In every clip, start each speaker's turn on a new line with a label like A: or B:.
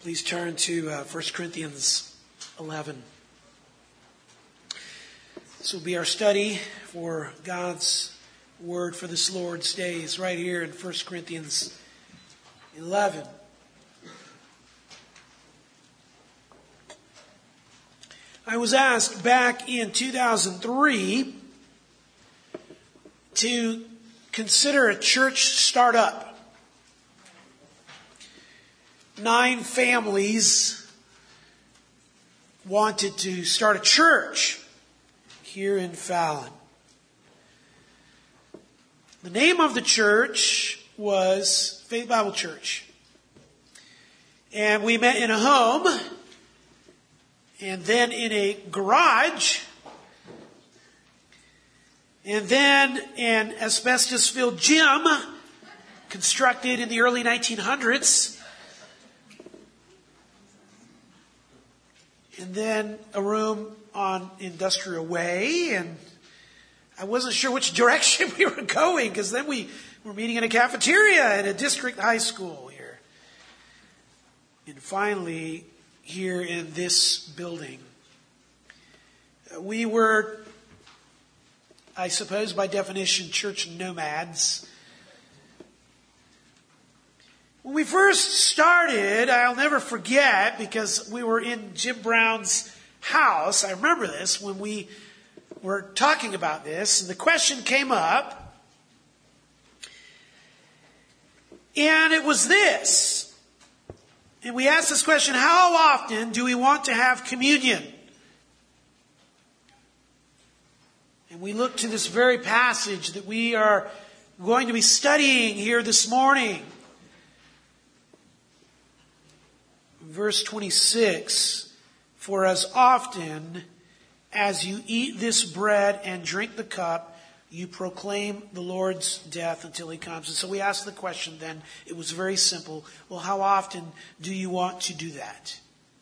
A: Please turn to 1 Corinthians 11. This will be our study for God's Word for this Lord's days, right here in 1 Corinthians 11. I was asked back in 2003 to consider a church startup. 9 families wanted to start a church here in Fallon. The name of the church was Faith Bible Church. And we met in a home, and then in a garage, and then an asbestos-filled gym constructed in the early 1900s. And then a room on Industrial Way, and I wasn't sure which direction we were going, because then we were meeting in a cafeteria at a district high school here. And finally, here in this building. We were, I suppose by definition, church nomads. When we first started, I'll never forget, because we were in Jim Brown's house. I remember this when we were talking about this, and the question came up, and it was this. And we asked this question: how often do we want to have communion? And we looked to this very passage that we are going to be studying here this morning. Verse 26, for as often as you eat this bread and drink the cup, you proclaim the Lord's death until He comes. And so we asked the question then, it was very simple. Well, how often do you want to do that?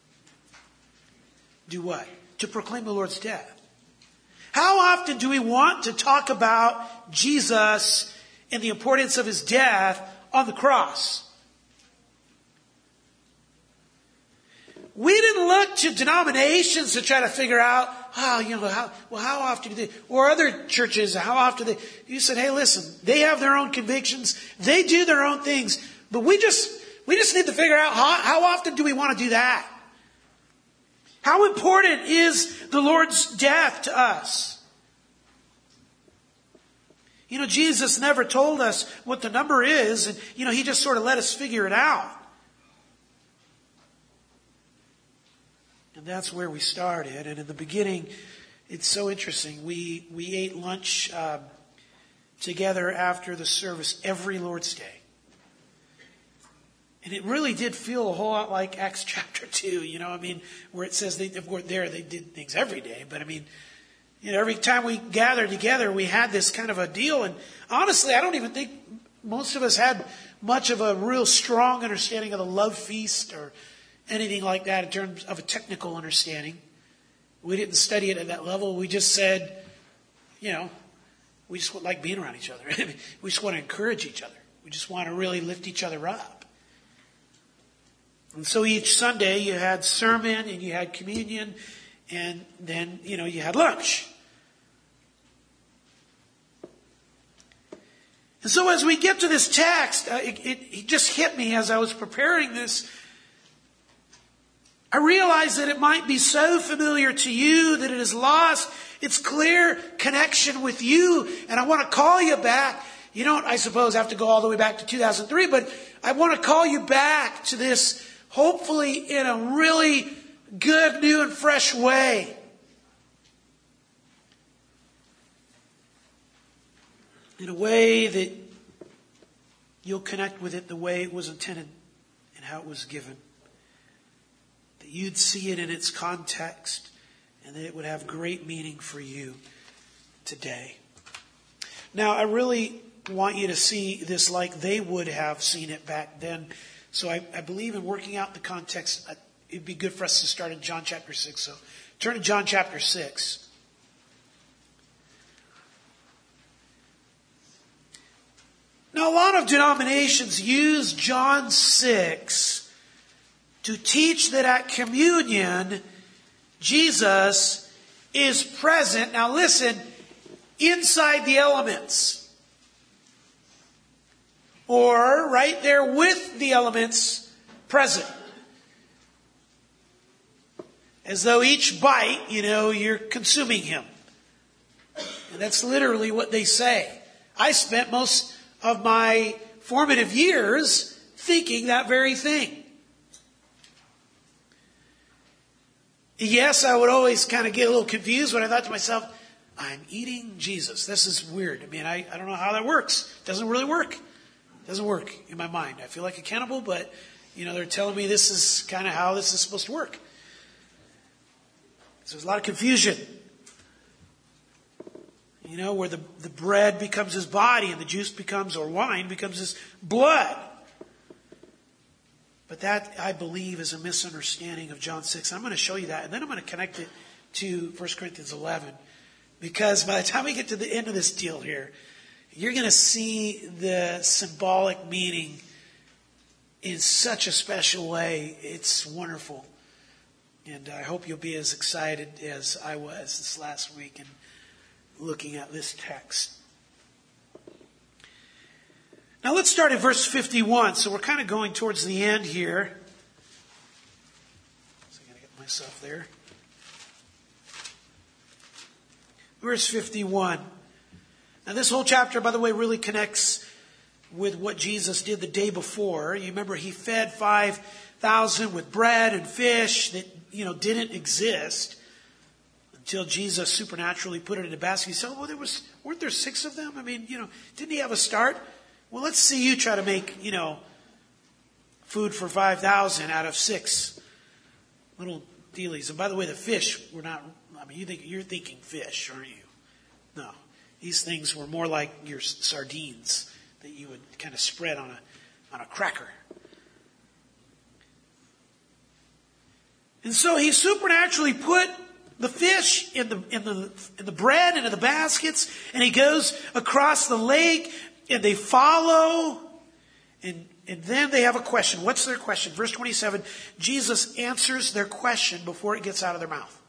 A: Do what? To proclaim the Lord's death. How often do we want to talk about Jesus and the importance of His death on the cross? We didn't look to denominations to try to figure out, how often do they, or other churches, how often they, you said, hey, listen, they have their own convictions, they do their own things, but we just need to figure out how often do we want to do that? How important is the Lord's death to us? Jesus never told us what the number is, and, He just sort of let us figure it out. And that's where we started. And in the beginning, it's so interesting. We ate lunch together after the service every Lord's Day. And it really did feel a whole lot like Acts chapter 2, where it says they did things every day. But every time we gathered together, we had this kind of a deal. And honestly, I don't even think most of us had much of a real strong understanding of the love feast or anything like that in terms of a technical understanding. We didn't study it at that level. We just said, we just like being around each other. We just want to encourage each other. We just want to really lift each other up. And so each Sunday you had sermon and you had communion, and then, you had lunch. And so as we get to this text, it just hit me as I was preparing this. I realize that it might be so familiar to you that it has lost its clear connection with you. And I want to call you back. You don't, I suppose, have to go all the way back to 2003, but I want to call you back to this, hopefully in a really good, new, and fresh way. In a way that you'll connect with it the way it was intended and how it was given. That you'd see it in its context and that it would have great meaning for you today. Now, I really want you to see this like they would have seen it back then. So I believe in working out the context, it'd be good for us to start in John chapter 6. So turn to John chapter 6. Now, a lot of denominations use John 6 to teach that at communion, Jesus is present. Now listen, inside the elements. Or right there with the elements present. As though each bite, you're consuming him. And that's literally what they say. I spent most of my formative years thinking that very thing. Yes, I would always kind of get a little confused when I thought to myself, I'm eating Jesus. This is weird. I don't know how that works. It doesn't really work. It doesn't work in my mind. I feel like a cannibal, but, they're telling me this is kind of how this is supposed to work. So there's a lot of confusion. Where the bread becomes his body and the juice becomes, or wine becomes his blood. But that, I believe, is a misunderstanding of John 6. I'm going to show you that. And then I'm going to connect it to 1 Corinthians 11. Because by the time we get to the end of this deal here, you're going to see the symbolic meaning in such a special way. It's wonderful. And I hope you'll be as excited as I was this last week in looking at this text. Now let's start at verse 51. So we're kind of going towards the end here. So I got to get myself there. Verse 51. Now this whole chapter, by the way, really connects with what Jesus did the day before. You remember he fed 5,000 with bread and fish that, didn't exist until Jesus supernaturally put it in a basket. You said, weren't there 6 of them? Didn't he have a start? Well, let's see you try to make, food for 5,000 out of 6 little dealies. And by the way, the fish were not, you're thinking fish, aren't you? No. These things were more like your sardines that you would kind of spread on a cracker. And so he supernaturally put the fish in the bread into the baskets, and he goes across the lake. And they follow, and then they have a question. What's their question? Verse 27, Jesus answers their question before it gets out of their mouth.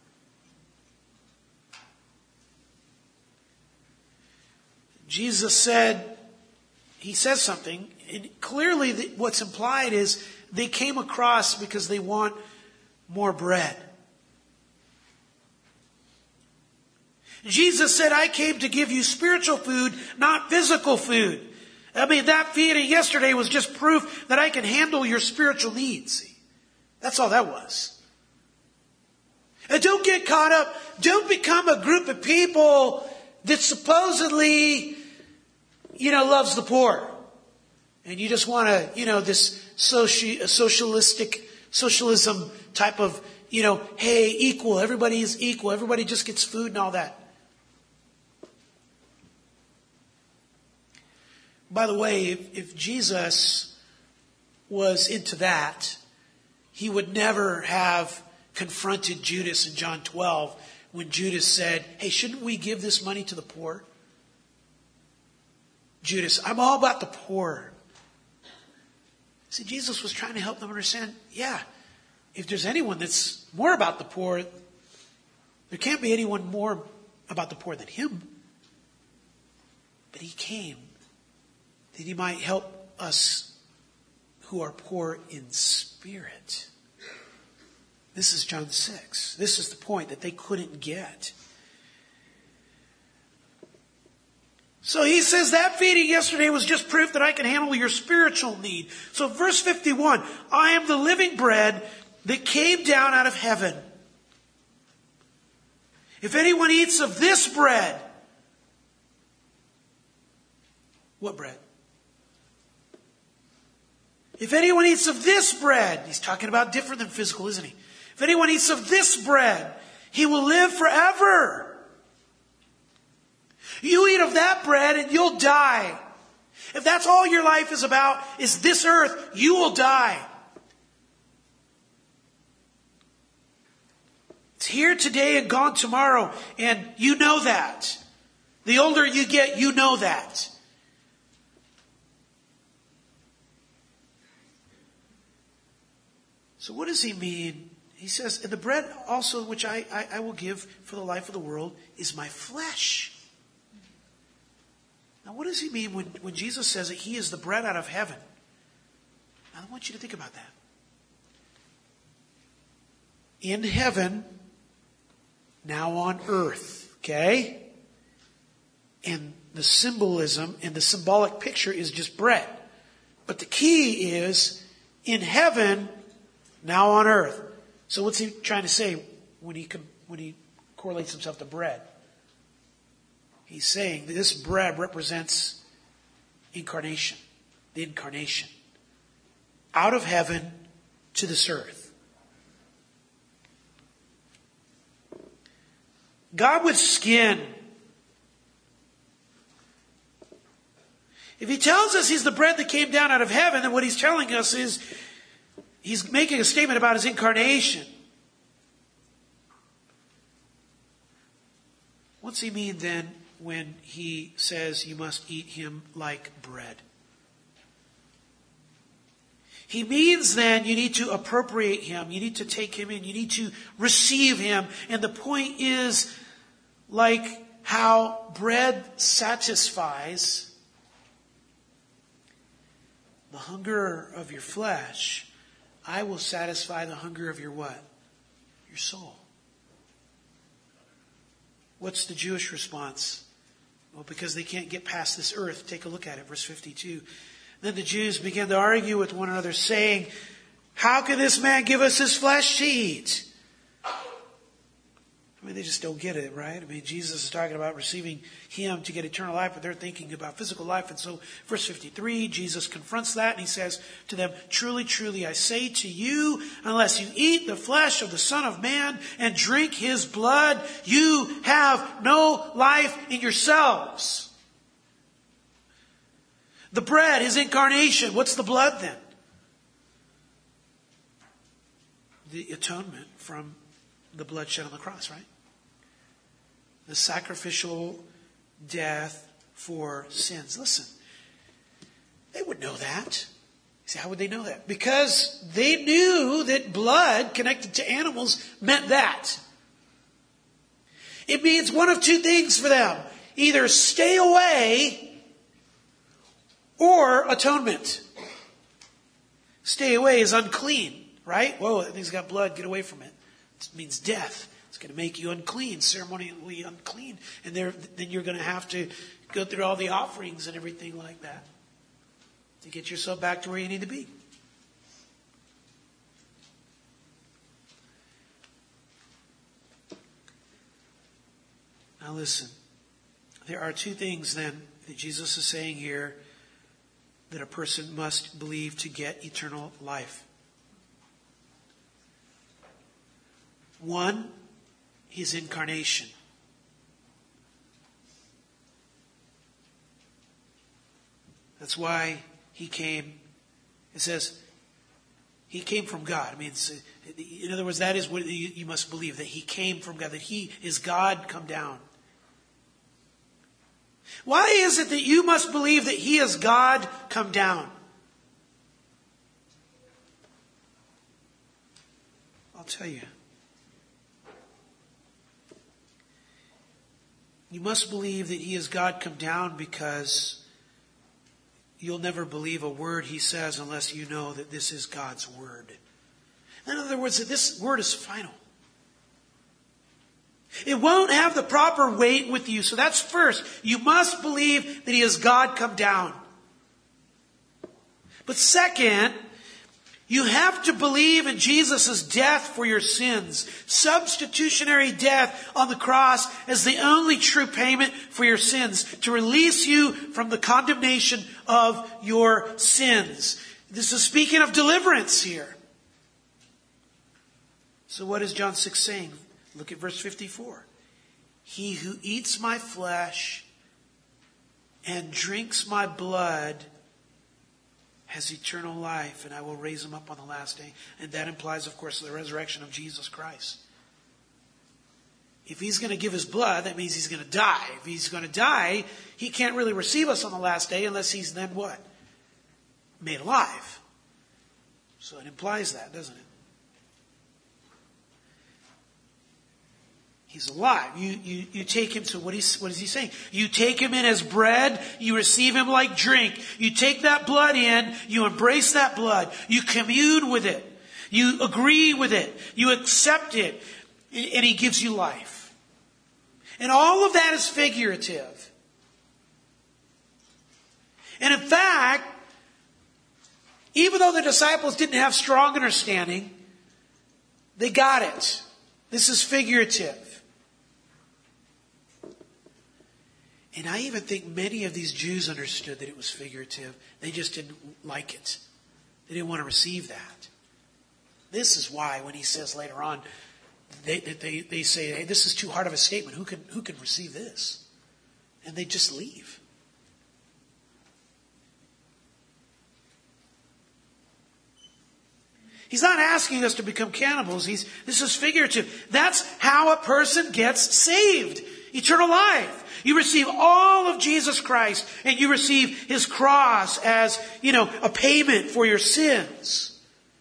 A: Jesus he says something, and clearly what's implied is they came across because they want more bread. Jesus said, I came to give you spiritual food, not physical food. That feeding yesterday was just proof that I can handle your spiritual needs. See? That's all that was. And don't get caught up. Don't become a group of people that supposedly, loves the poor. And you just want to, this socialism type of, hey, equal. Everybody is equal. Everybody just gets food and all that. By the way, if Jesus was into that, he would never have confronted Judas in John 12 when Judas said, hey, shouldn't we give this money to the poor? Judas, I'm all about the poor. See, Jesus was trying to help them understand, if there's anyone that's more about the poor, there can't be anyone more about the poor than him. But he came that he might help us who are poor in spirit. This is John 6. This is the point that they couldn't get. So he says that feeding yesterday was just proof that I can handle your spiritual need. So verse 51, I am the living bread that came down out of heaven. If anyone eats of this bread, what bread? If anyone eats of this bread, he's talking about different than physical, isn't he? If anyone eats of this bread, he will live forever. You eat of that bread and you'll die. If that's all your life is about, is this earth, you will die. It's here today and gone tomorrow, and you know that. The older you get, you know that. So what does he mean? He says, and the bread also which I will give for the life of the world is my flesh. Now what does he mean when Jesus says that he is the bread out of heaven? I want you to think about that. In heaven, now on earth. Okay? And the symbolism and the symbolic picture is just bread. But the key is in heaven, now on earth. So what's he trying to say when he correlates himself to bread? He's saying that this bread represents incarnation, the incarnation. Out of heaven to this earth. God with skin. If he tells us he's the bread that came down out of heaven, then what he's telling us is he's making a statement about his incarnation. What's he mean then when he says you must eat him like bread? He means then you need to appropriate him. You need to take him in. You need to receive him. And the point is, like how bread satisfies the hunger of your flesh, I will satisfy the hunger of your what? Your soul. What's the Jewish response? Well, because they can't get past this earth. Take a look at it, verse 52. Then the Jews began to argue with one another, saying, how can this man give us his flesh to eat? I mean, they just don't get it, right? I mean, Jesus is talking about receiving him to get eternal life, but they're thinking about physical life. And so, verse 53, Jesus confronts that and he says to them, truly, truly, I say to you, unless you eat the flesh of the Son of Man and drink his blood, you have no life in yourselves. The bread, his incarnation. What's the blood then? The atonement from the blood shed on the cross, right? The sacrificial death for sins. Listen, they would know that. You say, how would they know that? Because they knew that blood connected to animals meant that. It means one of two things for them. Either stay away or atonement. Stay away is unclean, right? Whoa, that thing's got blood, get away from it. It means death. It's going to make you unclean, ceremonially unclean. And then you're going to have to go through all the offerings and everything like that to get yourself back to where you need to be. Now listen, there are two things then that Jesus is saying here that a person must believe to get eternal life. One, his incarnation. That's why he came. It says he came from God. I mean, in other words, that is what you must believe, that he came from God, that he is God come down. Why is it that you must believe that he is God come down? I'll tell you. You must believe that he is God come down because you'll never believe a word he says unless you know that this is God's word. In other words, that this word is final. It won't have the proper weight with you. So that's first. You must believe that he is God come down. But second, you have to believe in Jesus' death for your sins. Substitutionary death on the cross as the only true payment for your sins. To release you from the condemnation of your sins. This is speaking of deliverance here. So what is John 6 saying? Look at verse 54. He who eats my flesh and drinks my blood has eternal life, and I will raise him up on the last day. And that implies, of course, the resurrection of Jesus Christ. If he's going to give his blood, that means he's going to die. If he's going to die, he can't really receive us on the last day unless he's then what? Made alive. So it implies that, doesn't it? He's alive. You take him, so what is he saying? You take him in as bread, you receive him like drink. You take that blood in, you embrace that blood, you commune with it, you agree with it, you accept it, and he gives you life. And all of that is figurative. And in fact, even though the disciples didn't have strong understanding, they got it. This is figurative. And I even think many of these Jews understood that it was figurative. They just didn't like it. They didn't want to receive that. This is why when he says later on, they say, hey, this is too hard of a statement. Who can receive this? And they just leave. He's not asking us to become cannibals. This is figurative. That's how a person gets saved. Eternal life. You receive all of Jesus Christ and you receive his cross as, a payment for your sins.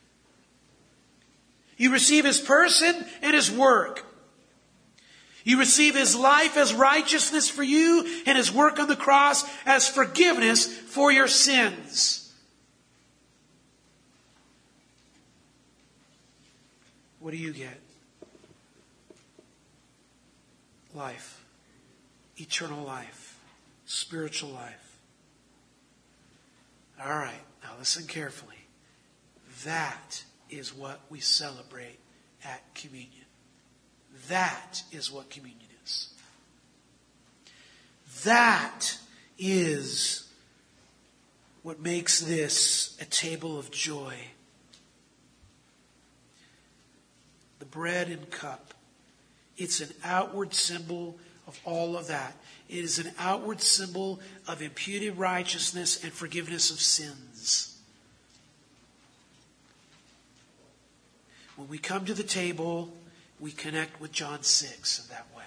A: You receive his person and his work. You receive his life as righteousness for you and his work on the cross as forgiveness for your sins. What do you get? Life. Eternal life. Spiritual life. All right, now listen carefully. That is what we celebrate at communion. That is what communion is. That is what makes this a table of joy. The bread and cup. It's an outward symbol of all of that. It is an outward symbol of imputed righteousness and forgiveness of sins. When we come to the table, we connect with John 6 in that way.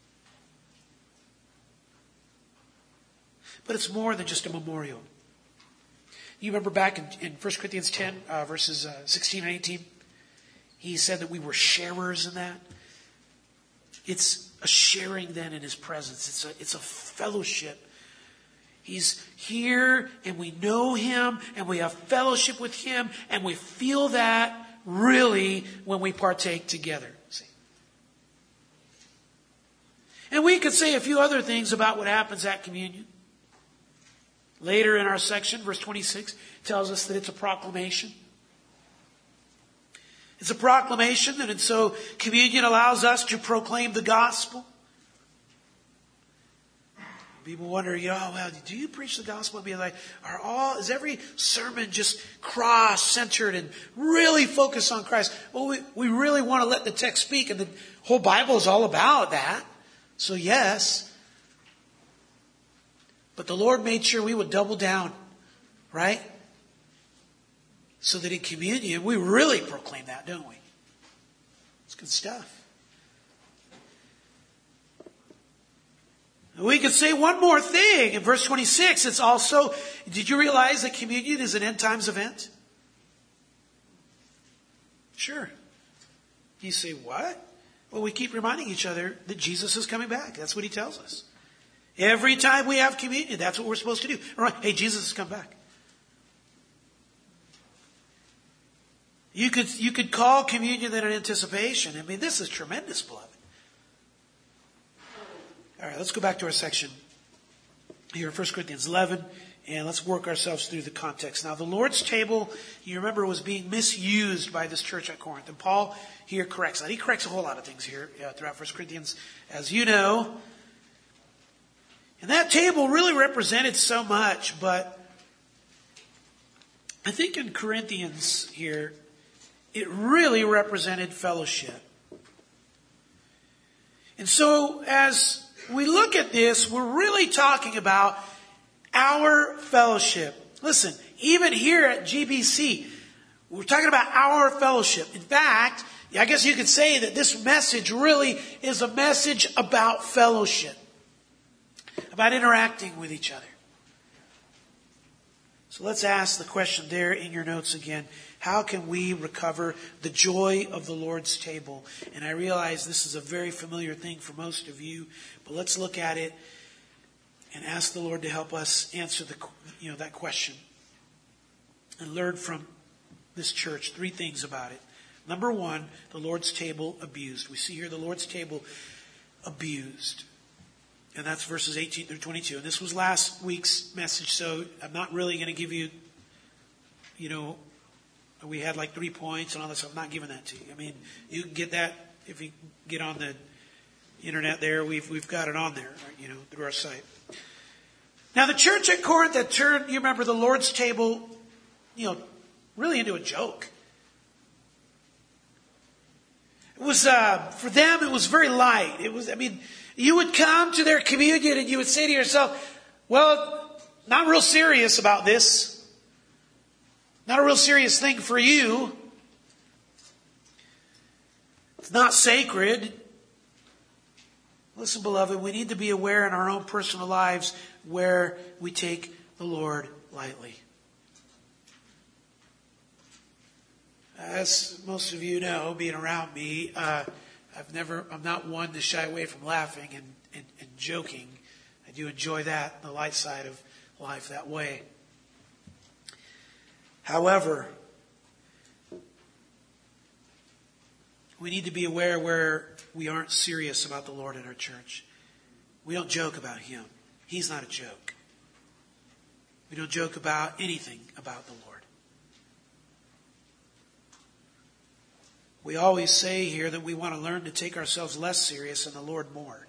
A: But it's more than just a memorial. You remember back in 1 Corinthians 10, verses 16 and 18? He said that we were sharers in that. It's a sharing then in his presence. It's a fellowship. He's here and we know him and we have fellowship with him and we feel that really when we partake together. See? And we could say a few other things about what happens at communion. Later in our section, verse 26 tells us that it's a proclamation. It's a proclamation, and so communion allows us to proclaim the gospel. People wonder, well, do you preach the gospel? Be like, is every sermon just cross-centered and really focused on Christ? Well, we really want to let the text speak, and the whole Bible is all about that. So yes. But the Lord made sure we would double down, right? So that in communion, we really proclaim that, don't we? It's good stuff. We could say one more thing. In verse 26, it's also, did you realize that communion is an end times event? Sure. You say, what? Well, we keep reminding each other that Jesus is coming back. That's what he tells us. Every time we have communion, that's what we're supposed to do. All right, hey, Jesus has come back. You could call communion then an anticipation. I mean, this is tremendous, beloved. All right, let's go back to our section here in 1 Corinthians 11, and let's work ourselves through the context. Now, the Lord's table, you remember, was being misused by this church at Corinth, and Paul here corrects that. He corrects a whole lot of things here throughout 1 Corinthians, as you know. And that table really represented so much, but I think in Corinthians here, it really represented fellowship. And so as we look at this, we're really talking about our fellowship. Listen, even here at GBC, we're talking about our fellowship. In fact, I guess you could say that this message really is a message about fellowship, about interacting with each other. So let's ask the question there in your notes again. How can we recover the joy of the Lord's table? And I realize this is a very familiar thing for most of you, but let's look at it and ask the Lord to help us answer that question and learn from this church 3 things about it. Number 1, the Lord's table abused. We see here the Lord's table abused. And that's verses 18 through 22. And this was last week's message, so I'm not really going to give you, we had like 3 points and all this. I'm not giving that to you. I mean, you can get that if you get on the internet there. We've got it on there, through our site. Now, the church at Corinth that turned, you remember, the Lord's table, really into a joke. It was, for them, it was very light. You would come to their communion and you would say to yourself, well, not real serious about this. Not a real serious thing for you. It's not sacred. Listen, beloved, we need to be aware in our own personal lives where we take the Lord lightly. As most of you know, being around me, I'm not one to shy away from laughing and joking. I do enjoy that, the light side of life that way. However, we need to be aware where we aren't serious about the Lord in our church. We don't joke about Him. He's not a joke. We don't joke about anything about the Lord. We always say here that we want to learn to take ourselves less serious and the Lord more.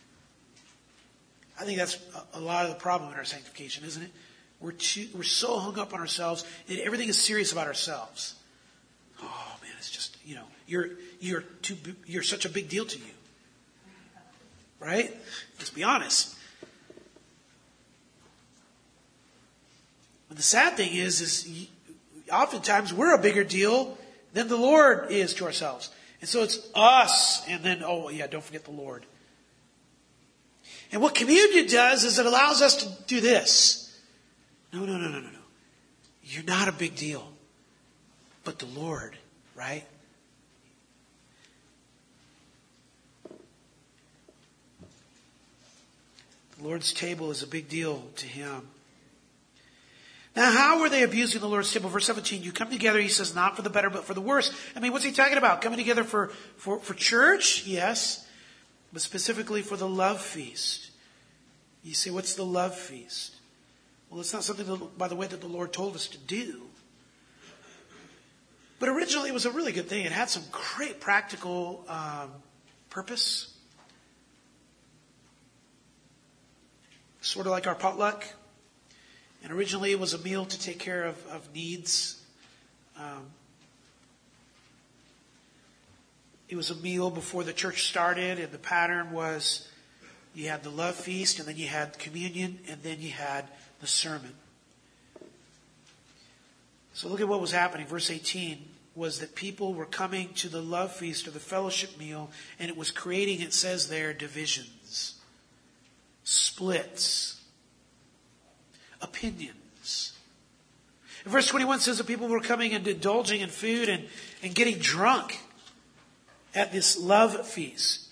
A: I think that's a lot of the problem in our sanctification, isn't it? We're so hung up on ourselves and everything is serious about ourselves. Oh man, it's just, you're such a big deal to you. Right? Let's be honest. But the sad thing is oftentimes we're a bigger deal than the Lord is to ourselves. And so it's us, and then, don't forget the Lord. And what communion does is it allows us to do this. No. You're not a big deal. But the Lord, right? The Lord's table is a big deal to Him. Now, how were they abusing the Lord's table? Verse 17, you come together, he says, not for the better, but for the worse. What's he talking about? Coming together for church? Yes. But specifically for the love feast. You say, what's the love feast? Well, it's not something, by the way, that the Lord told us to do. But originally it was a really good thing. It had some great practical purpose. Sort of like our potluck. And originally it was a meal to take care of needs. It was a meal before the church started, and the pattern was you had the love feast, and then you had communion, and then you had the sermon. So look at what was happening. Verse 18 was that people were coming to the love feast or the fellowship meal, and it was creating, it says there, divisions, splits, opinions. And verse 21 says that people were coming and indulging in food and getting drunk at this love feast.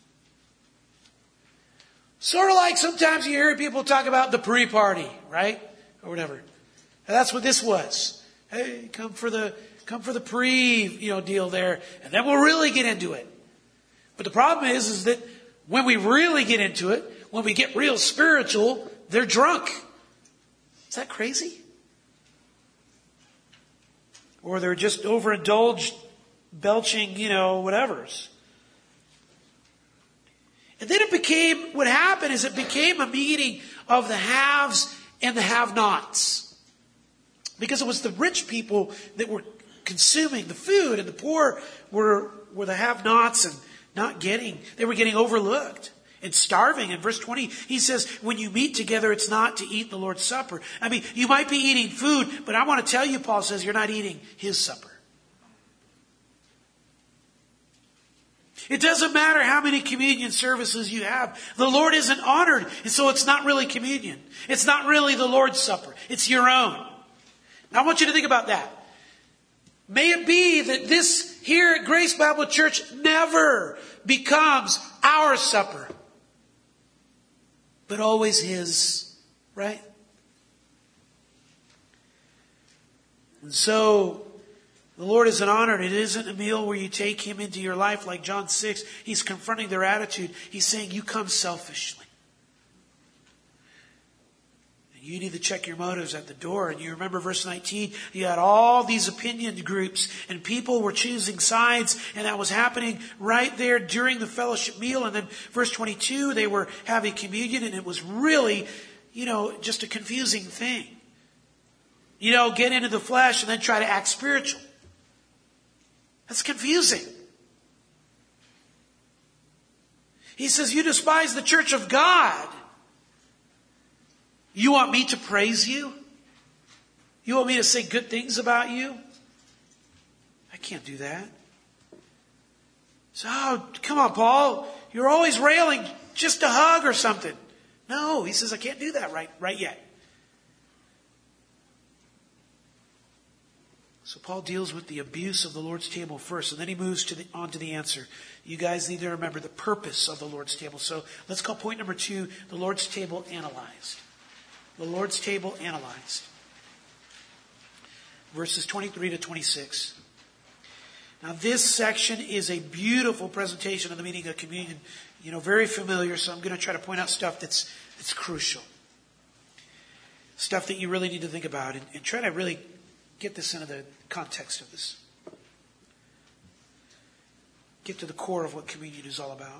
A: Sort of like sometimes you hear people talk about the pre-party, right? Or whatever. And that's what this was. Hey, come for the pre, deal there, and then we'll really get into it. But the problem is that when we really get into it, when we get real spiritual, they're drunk. Is that crazy? Or they're just overindulged, belching, whatevers. And then what happened is it became a meeting of the haves and the have-nots. Because it was the rich people that were consuming the food, and the poor were the have-nots and they were getting overlooked. And starving. In verse 20, he says, when you meet together, it's not to eat the Lord's Supper. You might be eating food, but I want to tell you, Paul says, you're not eating His supper. It doesn't matter how many communion services you have. The Lord isn't honored, and so it's not really communion. It's not really the Lord's Supper. It's your own. I want you to think about that. May it be that this here at Grace Bible Church never becomes our supper, but always His, right? And so, the Lord isn't honored. It isn't a meal where you take Him into your life like John 6. He's confronting their attitude. He's saying, you come selfishly. You need to check your motives at the door. And you remember verse 19, you had all these opinion groups and people were choosing sides, and that was happening right there during the fellowship meal. And then verse 22, they were having communion, and it was really, just a confusing thing. Get into the flesh and then try to act spiritual. That's confusing. He says, you despise the church of God. You want me to praise you? You want me to say good things about you? I can't do that. So, come on, Paul. You're always railing. Just a hug or something. No, he says, I can't do that right yet. So Paul deals with the abuse of the Lord's table first, and then he moves on to the answer. You guys need to remember the purpose of the Lord's table. So let's call point number 2, the Lord's table analyzed. The Lord's table analyzed. Verses 23 to 26. Now this section is a beautiful presentation of the meaning of communion. Very familiar, so I'm going to try to point out stuff that's crucial. Stuff that you really need to think about and try to really get this into the context of this. Get to the core of what communion is all about.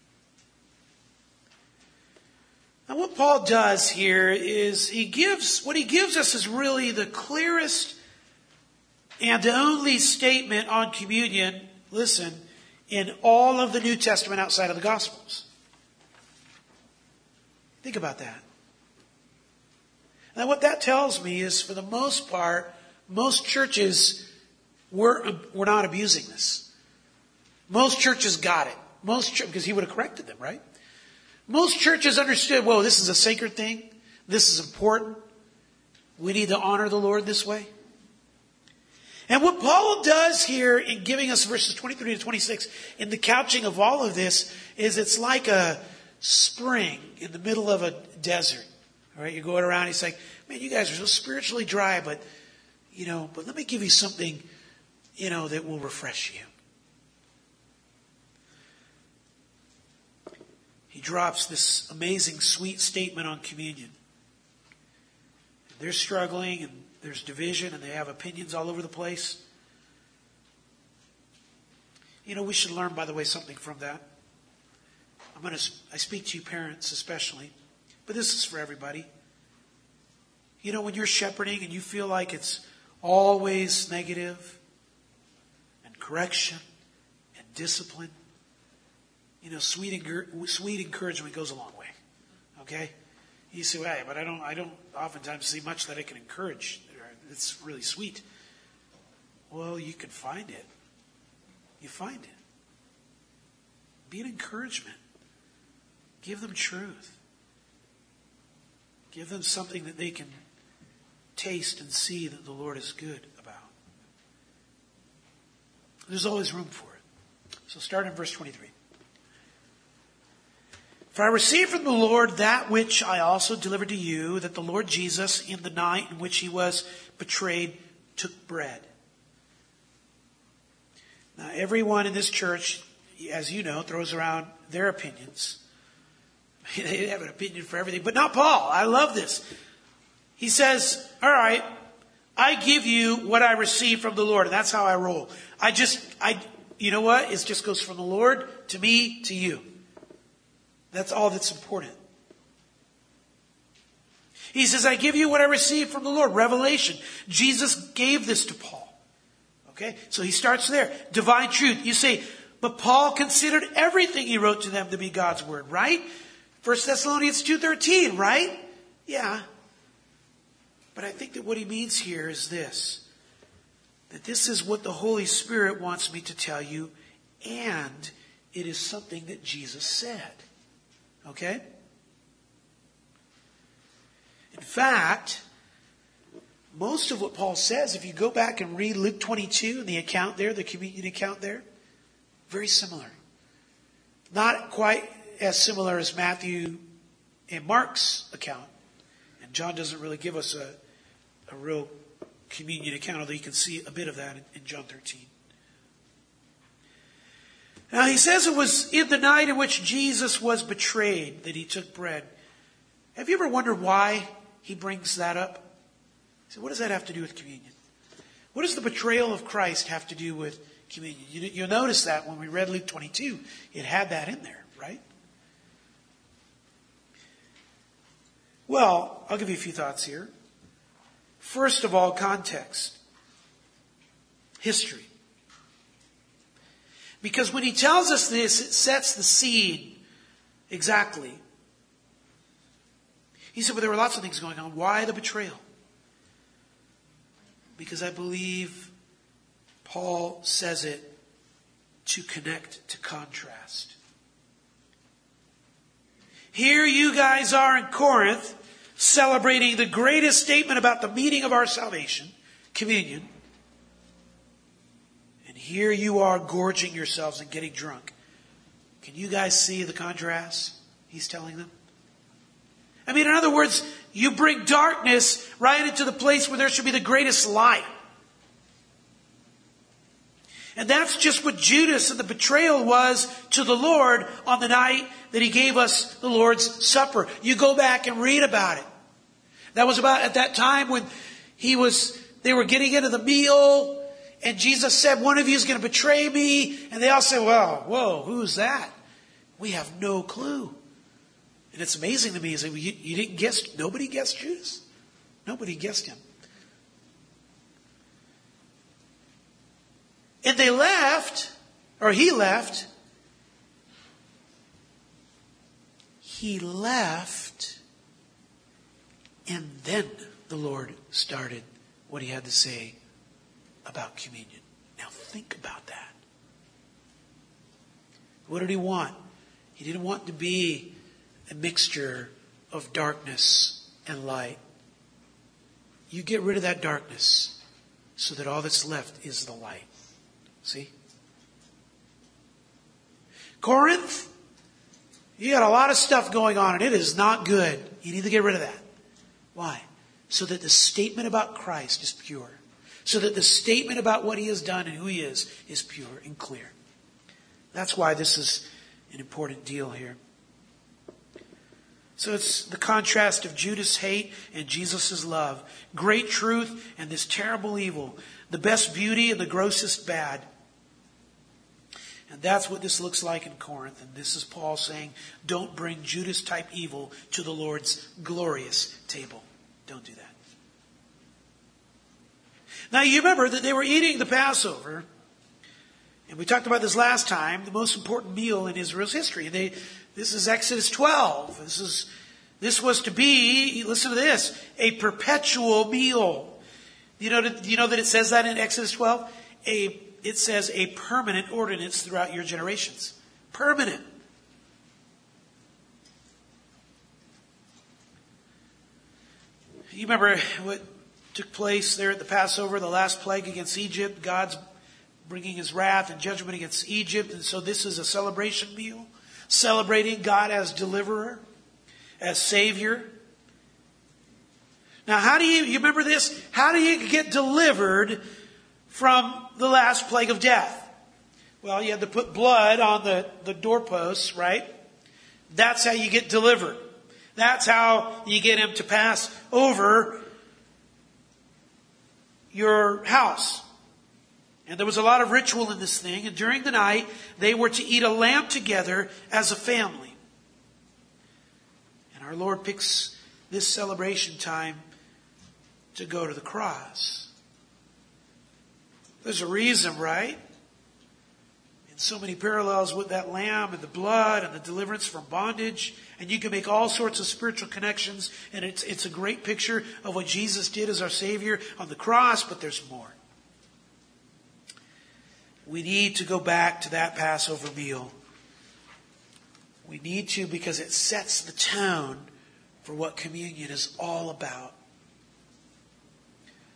A: Now what Paul does here is what he gives us is really the clearest and only statement on communion, listen, in all of the New Testament outside of the Gospels. Think about that. Now what that tells me is, for the most part, most churches were not abusing this. Most churches got it. Because he would have corrected them, right? Most churches understood, whoa, this is a sacred thing. This is important. We need to honor the Lord this way. And what Paul does here in giving us verses 23 to 26 in the couching of all of this is it's like a spring in the middle of a desert. All right, you're going around, he's like, man, you guys are so spiritually dry, but let me give you something, that will refresh you. He drops this amazing, sweet statement on communion. They're struggling, and there's division, and they have opinions all over the place. We should learn, by the way, something from that. I speak to you parents especially, but this is for everybody. When you're shepherding and you feel like it's always negative and correction and discipline, sweet encouragement goes a long way. Okay? You say, well, but I don't oftentimes see much that I can encourage. It's really sweet. Well, you can find it. You find it. Be an encouragement. Give them truth. Give them something that they can taste and see that the Lord is good about. There's always room for it. So start in verse 23. For I received from the Lord that which I also delivered to you, that the Lord Jesus, in the night in which he was betrayed, took bread. Now, everyone in this church, as you know, throws around their opinions. They have an opinion for everything, but not Paul. I love this. He says, all right, I give you what I received from the Lord, and that's how I roll. You know what? It just goes from the Lord to me to you. That's all that's important. He says, I give you what I received from the Lord. Revelation. Jesus gave this to Paul. Okay? So he starts there. Divine truth. You say, but Paul considered everything he wrote to them to be God's word, right? 1 Thessalonians 2:13, right? Yeah. But I think that what he means here is this. That this is what the Holy Spirit wants me to tell you, and it is something that Jesus said. Okay? In fact, most of what Paul says, if you go back and read Luke 22 and the account there, the communion account there, very similar. Not quite as similar as Matthew and Mark's account. And John doesn't really give us a real communion account, although you can see a bit of that in John 13. Now he says it was in the night in which Jesus was betrayed that he took bread. Have you ever wondered why he brings that up? So what does that have to do with communion? What does the betrayal of Christ have to do with communion? You'll notice that when we read Luke 22, it had that in there, right? Well, I'll give you a few thoughts here. First of all, context. History. Because when he tells us this, it sets the seed exactly. He said, well, there were lots of things going on. Why the betrayal? Because I believe Paul says it to connect to contrast. Here you guys are in Corinth celebrating the greatest statement about the meaning of our salvation, communion. And here you are gorging yourselves and getting drunk. Can you guys see the contrast he's telling them? I mean, in other words, you bring darkness right into the place where there should be the greatest light. And that's just what Judas and the betrayal was to the Lord on the night that he gave us the Lord's Supper. You go back and read about it. That was about at that time when they were getting into the meal, and Jesus said, one of you is going to betray me. And they all said, well, whoa, who's that? We have no clue. And it's amazing to me is that you didn't guess, nobody guessed Judas. Nobody guessed him. And they left, or he left. He left, and then the Lord started what he had to say about communion. Now think about that. What did he want? He didn't want to be a mixture of darkness and light. You get rid of that darkness so that all that's left is the light. See? Corinth, you got a lot of stuff going on and it is not good. You need to get rid of that. Why? So that the statement about Christ is pure. So that the statement about what he has done and who he is pure and clear. That's why this is an important deal here. So it's the contrast of Judas' hate and Jesus' love. Great truth and this terrible evil. The best beauty and the grossest bad. And that's what this looks like in Corinth. And this is Paul saying, don't bring Judas-type evil to the Lord's glorious table. Don't do that. Now you remember that they were eating the Passover. And we talked about this last time, the most important meal in Israel's history. This is Exodus 12. This was to be, listen to this, a perpetual meal. You know that it says that in Exodus 12? It says a permanent ordinance throughout your generations. Permanent. You remember what took place there at the Passover, the last plague against Egypt, God's bringing his wrath and judgment against Egypt. And so this is a celebration meal, celebrating God as deliverer, as Savior. Now, how do you remember this? How do you get delivered from the last plague of death? Well, you had to put blood on the doorposts, right? That's how you get delivered. That's how you get him to pass over your house. And there was a lot of ritual in this thing. And during the night, they were to eat a lamb together as a family. And our Lord picks this celebration time to go to the cross. There's a reason, right? And so many parallels with that lamb and the blood and the deliverance from bondage. And you can make all sorts of spiritual connections. And it's a great picture of what Jesus did as our Savior on the cross, but there's more. We need to go back to that Passover meal. We need to because it sets the tone for what communion is all about.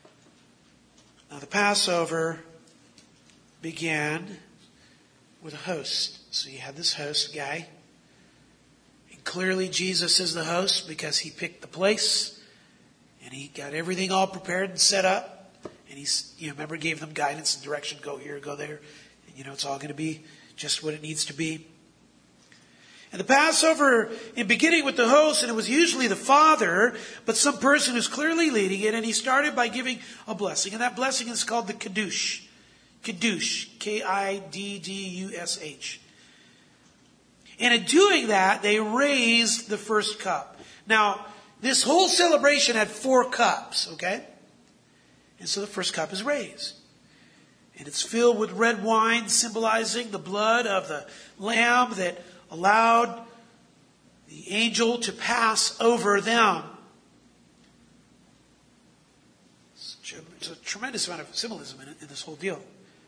A: Now the Passover began with a host. So you have this host guy. And clearly Jesus is the host because he picked the place. And he got everything all prepared and set up. And he's, remember, gave them guidance and direction. Go here, go there. And, it's all going to be just what it needs to be. And the Passover, in beginning with the host, and it was usually the father, but some person who's clearly leading it, and he started by giving a blessing. And that blessing is called the Kiddush. Kiddush. Kiddush. And in doing that, they raised the first cup. Now, this whole celebration had 4 cups, okay? And so the first cup is raised. And it's filled with red wine, symbolizing the blood of the lamb that allowed the angel to pass over them. It's a tremendous amount of symbolism in this whole deal.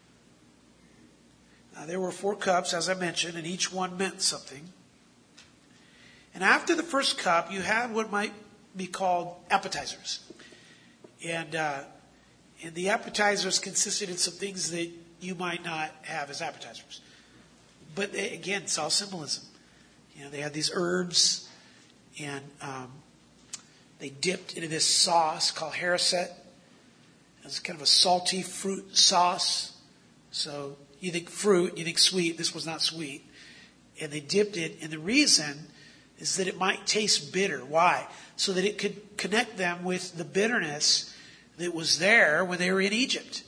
A: Now, there were 4 cups, as I mentioned, and each one meant something. And after the first cup, you had what might be called appetizers. And the appetizers consisted of some things that you might not have as appetizers. But again, it's all symbolism. They had these herbs, and they dipped into this sauce called haricet. It's kind of a salty fruit sauce. So you think fruit, you think sweet. This was not sweet. And they dipped it, and the reason is that it might taste bitter. Why? So that it could connect them with the bitterness that was there when they were in Egypt.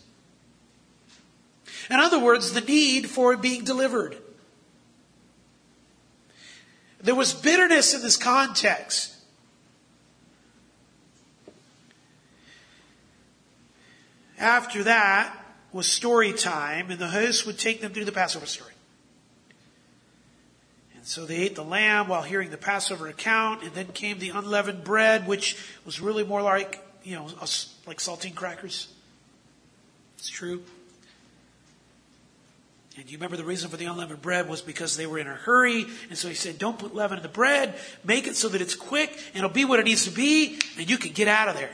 A: In other words, the need for being delivered. There was bitterness in this context. After that was story time, and the host would take them through the Passover story. And so they ate the lamb while hearing the Passover account, and then came the unleavened bread, which was really more like, like saltine crackers. It's true. And you remember the reason for the unleavened bread was because they were in a hurry. And so he said, don't put leaven in the bread. Make it so that it's quick and it'll be what it needs to be. And you can get out of there.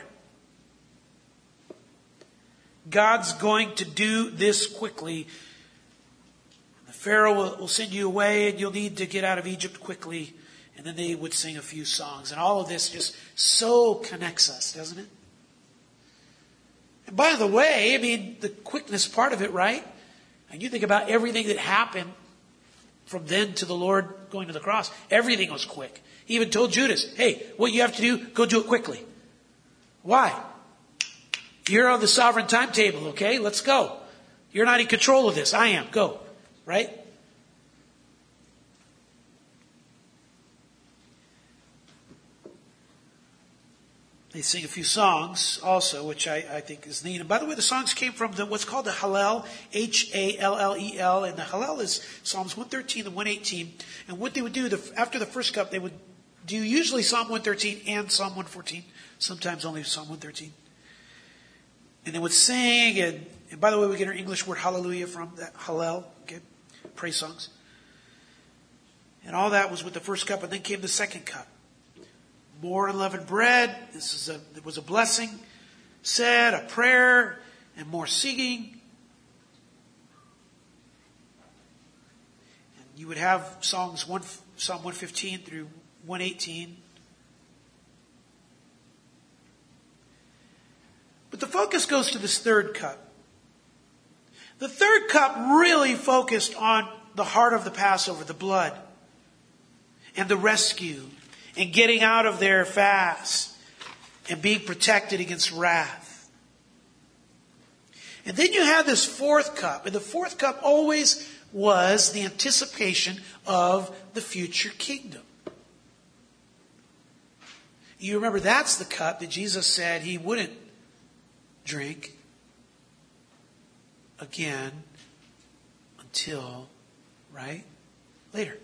A: God's going to do this quickly. The Pharaoh will send you away and you'll need to get out of Egypt quickly. And then they would sing a few songs. And all of this just so connects us, doesn't it? And by the way, the quickness part of it, right? And you think about everything that happened from then to the Lord going to the cross. Everything was quick. He even told Judas, hey, what you have to do, go do it quickly. Why? You're on the sovereign timetable, okay? Let's go. You're not in control of this. I am. Go. Right? They sing a few songs also, which I think is neat. And by the way, the songs came from what's called the Hallel, Hallel. And the Hallel is Psalms 113 and 118. And what they would do, after the first cup, they would do usually Psalm 113 and Psalm 114. Sometimes only Psalm 113. And they would sing, and by the way, we get our English word hallelujah from that Hallel, okay? Praise songs. And all that was with the first cup, and then came the second cup. More unleavened bread. It was a blessing said, a prayer, and more singing. And you would have Psalm 115 through 118. But the focus goes to this third cup. The third cup really focused on the heart of the Passover, the blood, and the rescue, and getting out of there fast, and being protected against wrath. And then you have this fourth cup, and the fourth cup always was the anticipation of the future kingdom. You remember that's the cup that Jesus said he wouldn't drink again until, right? Later.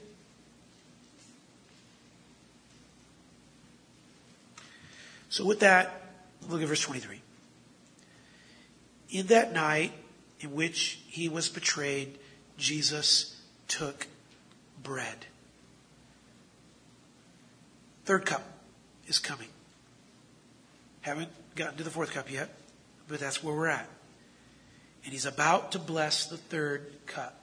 A: So with that, look at verse 23. In that night in which he was betrayed, Jesus took bread. Third cup is coming. Haven't gotten to the fourth cup yet, but that's where we're at. And he's about to bless the third cup.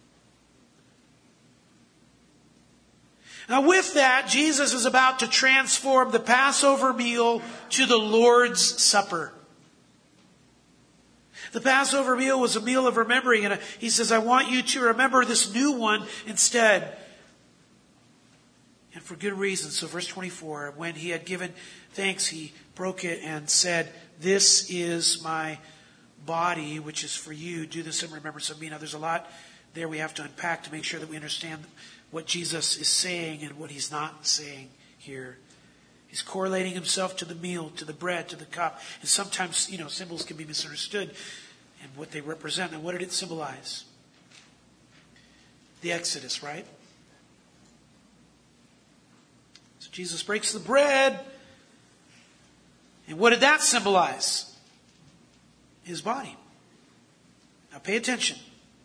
A: Now with that, Jesus is about to transform the Passover meal to the Lord's Supper. The Passover meal was a meal of remembering, and he says, I want you to remember this new one instead. And for good reason. So verse 24, when he had given thanks, he broke it and said, this is my body, which is for you. Do this in remembrance of me. Now there's a lot there we have to unpack to make sure that we understand what Jesus is saying and what he's not saying here. He's correlating himself to the meal, to the bread, to the cup. And sometimes, symbols can be misunderstood and what they represent. And what did it symbolize? The Exodus, right? So Jesus breaks the bread. And what did that symbolize? His body. Now pay attention.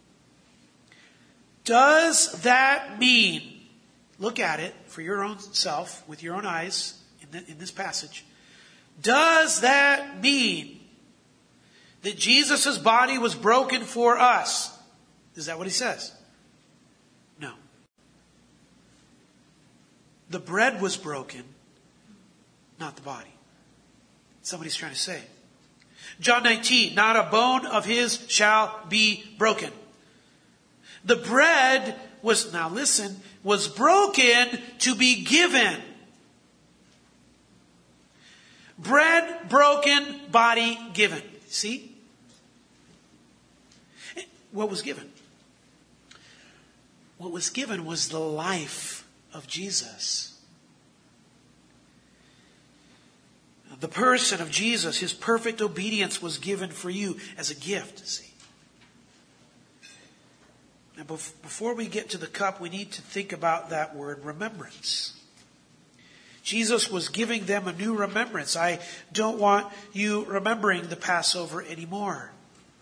A: Does that mean, look at it for your own self, with your own eyes in this passage. Does that mean that Jesus' body was broken for us? Is that what he says? No. The bread was broken, not the body. Somebody's trying to say. John 19, not a bone of his shall be broken. The bread was, now listen, was broken to be given. Bread broken, body given. See? What was given? What was given was the life of Jesus. The person of Jesus, his perfect obedience was given for you as a gift, see? Now, before we get to the cup, we need to think about that word remembrance. Jesus was giving them a new remembrance. I don't want you remembering the Passover anymore.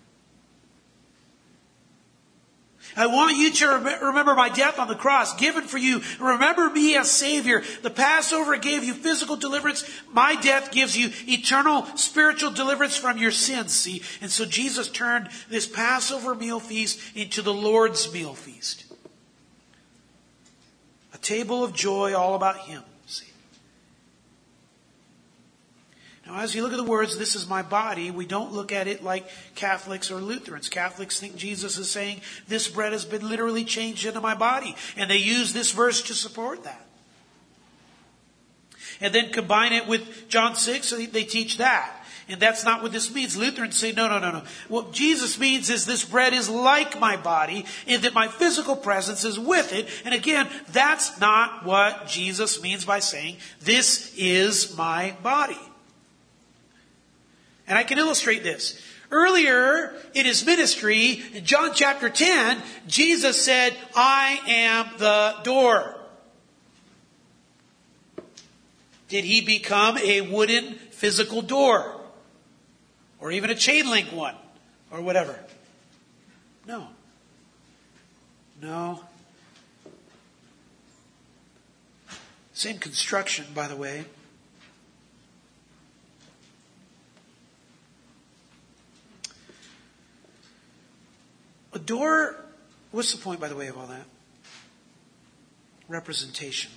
A: I want you to remember my death on the cross, given for you. Remember me as Savior. The Passover gave you physical deliverance. My death gives you eternal spiritual deliverance from your sins, see? And so Jesus turned this Passover meal feast into the Lord's meal feast. A table of joy all about Him, see? Now, as you look at the words, this is my body, we don't look at it like Catholics or Lutherans. Catholics think Jesus is saying, this bread has been literally changed into my body. And they use this verse to support that. And then combine it with John 6, so they teach that. And that's not what this means. Lutherans say, no. What Jesus means is this bread is like my body, and that my physical presence is with it. And again, that's not what Jesus means by saying, this is my body. And I can illustrate this. Earlier in his ministry, in John chapter 10, Jesus said, I am the door. Did he become a wooden physical door? Or even a chain link one? Or whatever? No. Same construction, by the way. A door, what's the point, by the way, of all that? Representation.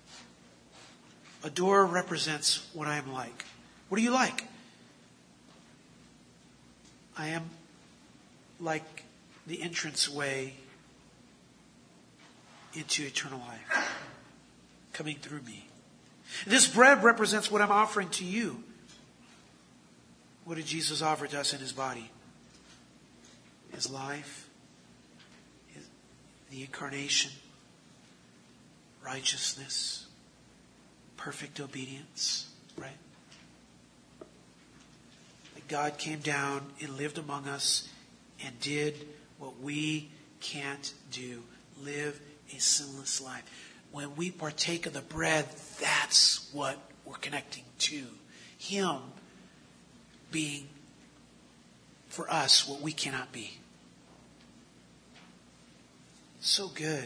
A: A door represents what I am like. What are you like? I am like the entranceway into eternal life, coming through me. This bread represents what I'm offering to you. What did Jesus offer to us in His body? His life, the incarnation, righteousness, perfect obedience, right? That God came down and lived among us and did what we can't do. Live a sinless life. When we partake of the bread, that's what we're connecting to. Him being for us what we cannot be. So good.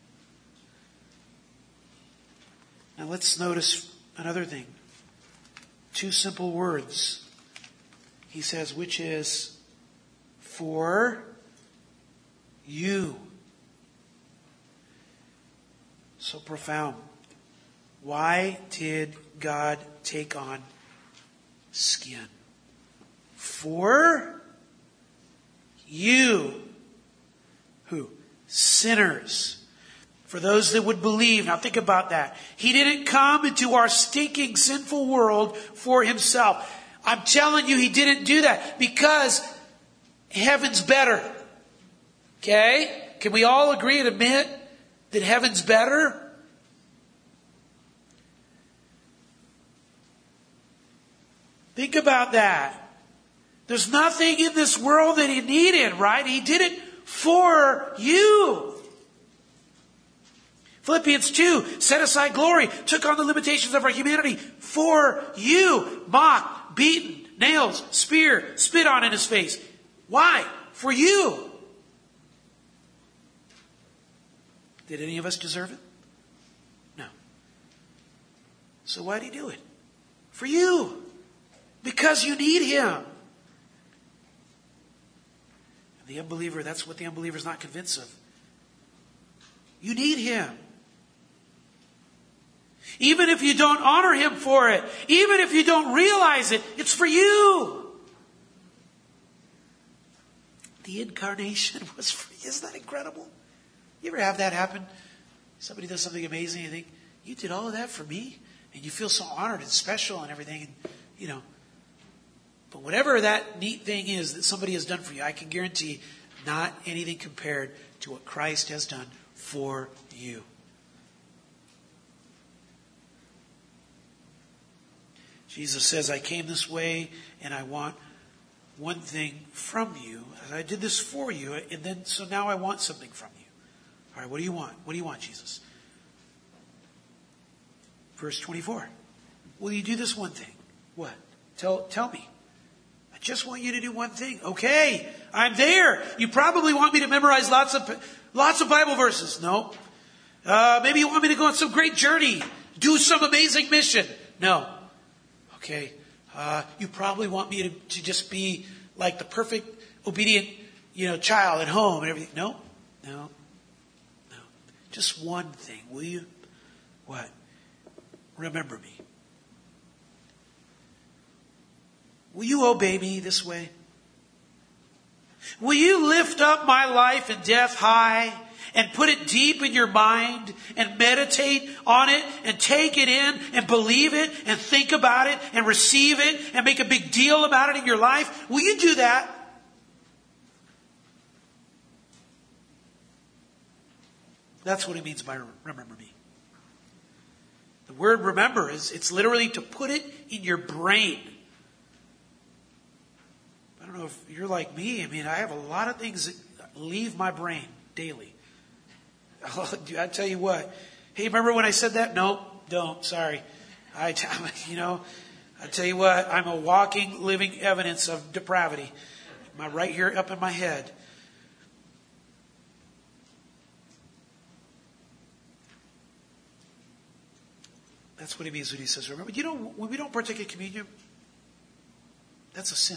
A: Now let's notice another thing. 2 simple words. He says, which is for you. So profound. Why did God take on skin? For you. Who? Sinners. For those that would believe. Now think about that. He didn't come into our stinking, sinful world for himself. I'm telling you, he didn't do that because heaven's better. Okay? Can we all agree and admit that heaven's better? Think about that. There's nothing in this world that he needed, right? He did it for you. Philippians 2, set aside glory, took on the limitations of our humanity for you. Mocked, beaten, nails, spear, spit on in his face. Why? For you. Did any of us deserve it? No. So why did he do it? For you. Because you need him. The unbeliever, that's what the unbeliever is not convinced of. You need him. Even if you don't honor him for it, even if you don't realize it, it's for you. The incarnation was for you. Isn't that incredible? You ever have that happen? Somebody does something amazing and you think, you did all of that for me? And you feel so honored and special and everything. And, but whatever that neat thing is that somebody has done for you, I can guarantee not anything compared to what Christ has done for you. Jesus says, I came this way and I want one thing from you. I did this for you, and then so now I want something from you. All right, what do you want? What do you want, Jesus? Verse 24. Will you do this one thing? What? Tell me. I just want you to do one thing. Okay, I'm there. You probably want me to memorize lots of Bible verses. No. Maybe you want me to go on some great journey, do some amazing mission. No. Okay. You probably want me to just be like the perfect, obedient, child at home and everything. No. Just one thing, will you? What? Remember me. Will you obey me this way? Will you lift up my life and death high and put it deep in your mind and meditate on it and take it in and believe it and think about it and receive it and make a big deal about it in your life? Will you do that? That's what he means by remember me. The word remember it's literally to put it in your brain. I don't know if you're like me. I mean, I have a lot of things that leave my brain daily. I tell you what. Hey, remember when I said that? No, don't. Sorry. I tell you what. I'm a walking, living evidence of depravity. Right here up in my head. That's what he means when he says, remember. When we don't partake in communion, that's a sin.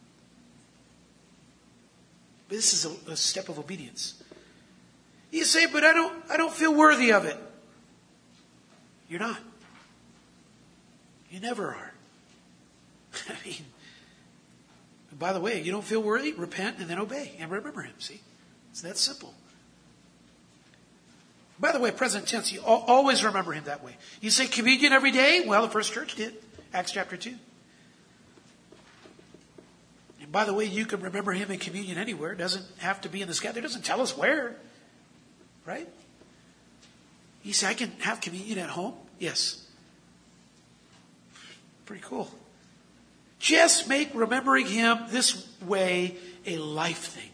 A: But this is a step of obedience. You say, but I don't feel worthy of it. You're not. You never are. I mean, by the way, you don't feel worthy, repent and then obey and remember him. See? It's that simple. By the way, present tense, you always remember him that way. You say communion every day? Well, the first church did. Acts chapter 2. And by the way, you can remember him in communion anywhere. It doesn't have to be in the sky. It doesn't tell us where. Right? You say, I can have communion at home? Yes. Pretty cool. Just make remembering him this way a life thing.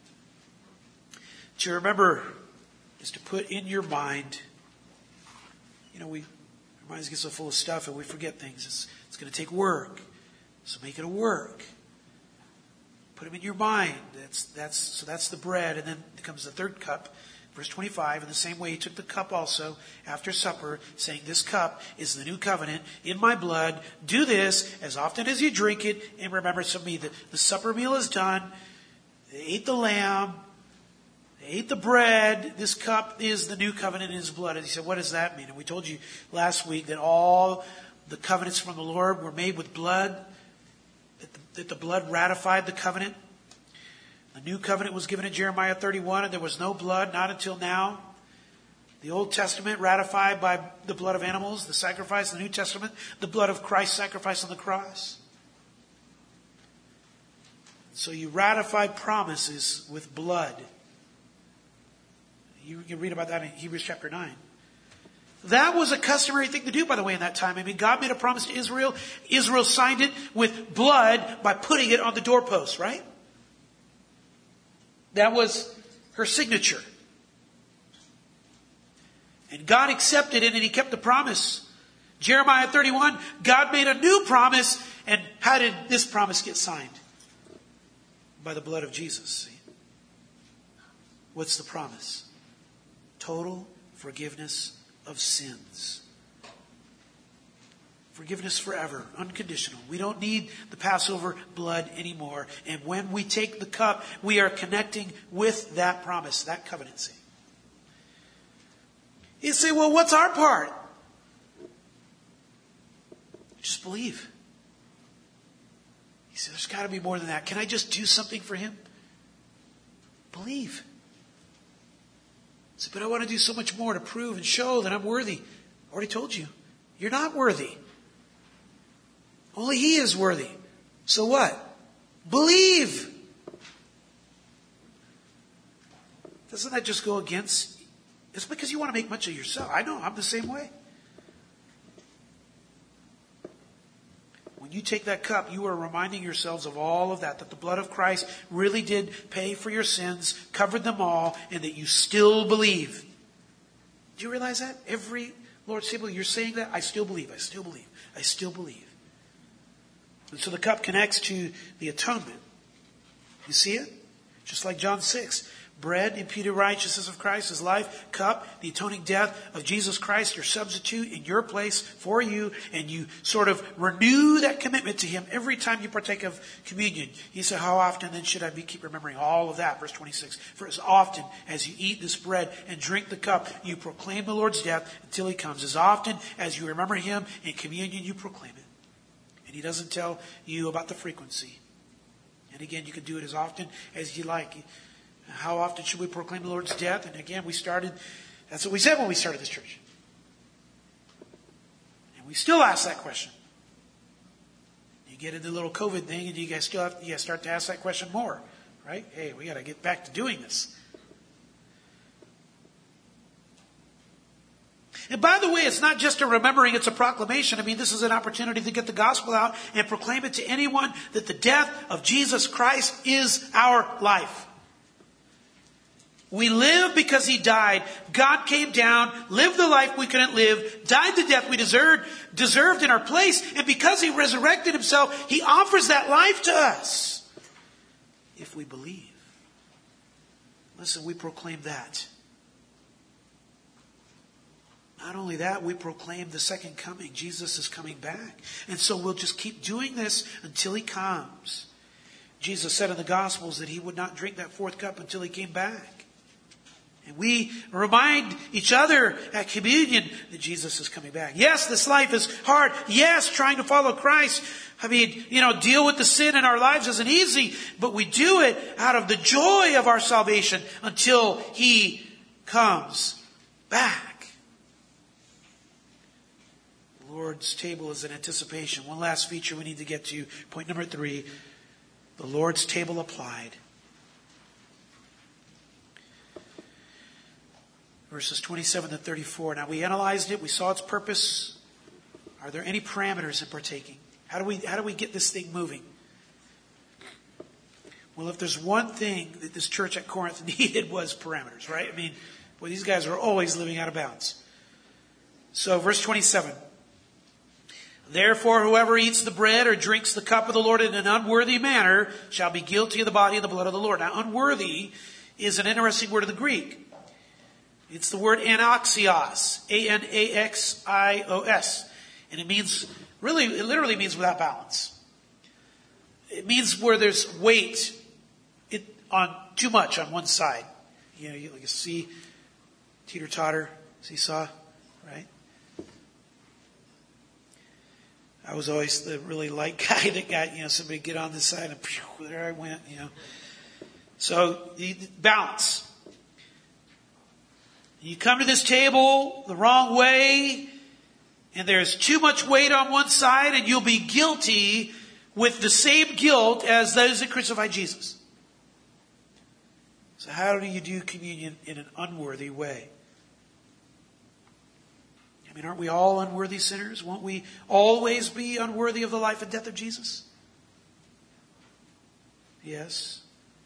A: To remember is to put in your mind, our minds get so full of stuff and we forget things. It's going to take work. So make it a work. Put them in your mind. That's the bread. And then comes the third cup. Verse 25, in the same way he took the cup also after supper, saying, this cup is the new covenant in my blood. Do this as often as you drink it in remembrance of me. The supper meal is done. They ate the lamb. They ate the bread. This cup is the new covenant in his blood. And he said, what does that mean? And we told you last week that all the covenants from the Lord were made with blood, that the blood ratified the covenant. The new covenant was given in Jeremiah 31, and there was no blood, not until now. The Old Testament ratified by the blood of animals, the sacrifice. The New Testament, the blood of Christ's sacrifice on the cross. So you ratify promises with blood. You can read about that in Hebrews chapter 9. That was a customary thing to do, by the way, in that time. I mean, God made a promise to Israel. Israel signed it with blood by putting it on the doorpost, right? That was her signature. And God accepted it and he kept the promise. Jeremiah 31, God made a new promise. And how did this promise get signed? By the blood of Jesus. What's the promise? Total forgiveness of sins. Forgiveness forever, unconditional. We don't need the Passover blood anymore. And when we take the cup, we are connecting with that promise, that covenancy. You say, well, what's our part? Just believe. He said, there's got to be more than that. Can I just do something for him? Believe. He said, but I want to do so much more to prove and show that I'm worthy. I already told you. You're not worthy. Only he is worthy. So what? Believe. Doesn't that just go against? It's because you want to make much of yourself. I know, I'm the same way. When you take that cup, you are reminding yourselves of all of that the blood of Christ really did pay for your sins, covered them all, and that you still believe. Do you realize that? Every Lord's table, you're saying that? I still believe, I still believe, I still believe. And so the cup connects to the atonement. You see it? Just like John 6. Bread, imputed righteousness of Christ, his life. Cup, the atoning death of Jesus Christ, your substitute in your place for you. And you sort of renew that commitment to him every time you partake of communion. He said, how often then should I keep remembering all of that? Verse 26. For as often as you eat this bread and drink the cup, you proclaim the Lord's death until he comes. As often as you remember him in communion, you proclaim it. And he doesn't tell you about the frequency. And again, you can do it as often as you like. How often should we proclaim the Lord's death? And again, that's what we said when we started this church. And we still ask that question. You get into the little COVID thing and you guys start to ask that question more. Right? Hey, we got to get back to doing this. And by the way, it's not just a remembering, it's a proclamation. I mean, this is an opportunity to get the gospel out and proclaim it to anyone that the death of Jesus Christ is our life. We live because he died. God came down, lived the life we couldn't live, died the death we deserved in our place. And because he resurrected himself, he offers that life to us. If we believe. Listen, we proclaim that. Not only that, we proclaim the second coming. Jesus is coming back. And so we'll just keep doing this until he comes. Jesus said in the Gospels that he would not drink that fourth cup until he came back. And we remind each other at communion that Jesus is coming back. Yes, this life is hard. Yes, trying to follow Christ. I mean, deal with the sin in our lives isn't easy, but we do it out of the joy of our salvation until he comes back. The Lord's table is an anticipation. One last feature we need to get to. Point number 3. The Lord's table applied. Verses 27 to 34. Now we analyzed it. We saw its purpose. Are there any parameters in partaking? How do we get this thing moving? Well, if there's one thing that this church at Corinth needed was parameters, right? I mean, boy, these guys are always living out of bounds. So verse 27. Therefore, whoever eats the bread or drinks the cup of the Lord in an unworthy manner shall be guilty of the body and the blood of the Lord. Now, unworthy is an interesting word in the Greek. It's the word anaxios, A-N-A-X-I-O-S. And it literally means without balance. It means where there's weight. on too much on one side. You know, you see teeter-totter, seesaw, right? I was always the really light guy that got, somebody get on this side and phew, there I went, So, balance. You come to this table the wrong way, and there's too much weight on one side, and you'll be guilty with the same guilt as those that crucified Jesus. So how do you do communion in an unworthy way? I mean, aren't we all unworthy sinners? Won't we always be unworthy of the life and death of Jesus? Yes.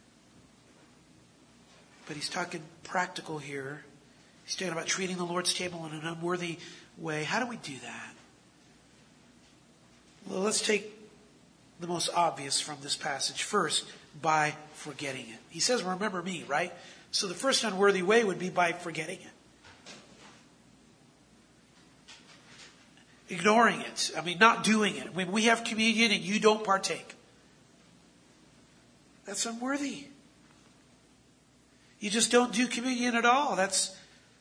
A: But he's talking practical here. He's talking about treating the Lord's table in an unworthy way. How do we do that? Well, let's take the most obvious from this passage first, by forgetting it. He says, remember me, right? So the first unworthy way would be by forgetting it. Ignoring it. I mean, not doing it. When we have communion and you don't partake, that's unworthy. You just don't do communion at all. That's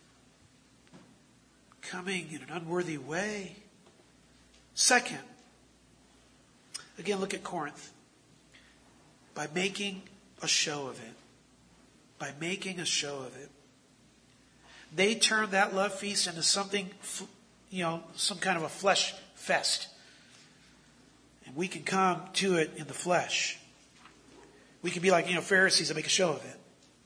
A: coming in an unworthy way. Second, again, look at Corinth. By making a show of it. By making a show of it. They turned that love feast into something, some kind of a flesh fest. And we can come to it in the flesh. We can be like, Pharisees that make a show of it.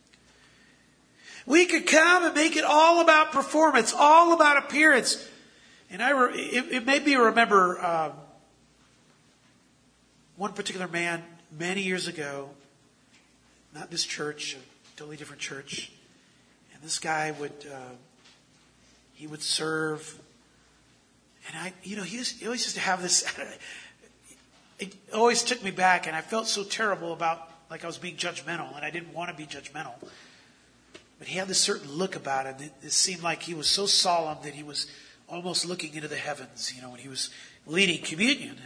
A: We could come and make it all about performance, all about appearance. And it made me remember one particular man many years ago, not this church, a totally different church. And this guy he would serve. And he always used to have this, it always took me back, and I felt so terrible about, like I was being judgmental, and I didn't want to be judgmental. But he had this certain look about him. It seemed like he was so solemn that he was almost looking into the heavens, when he was leading communion.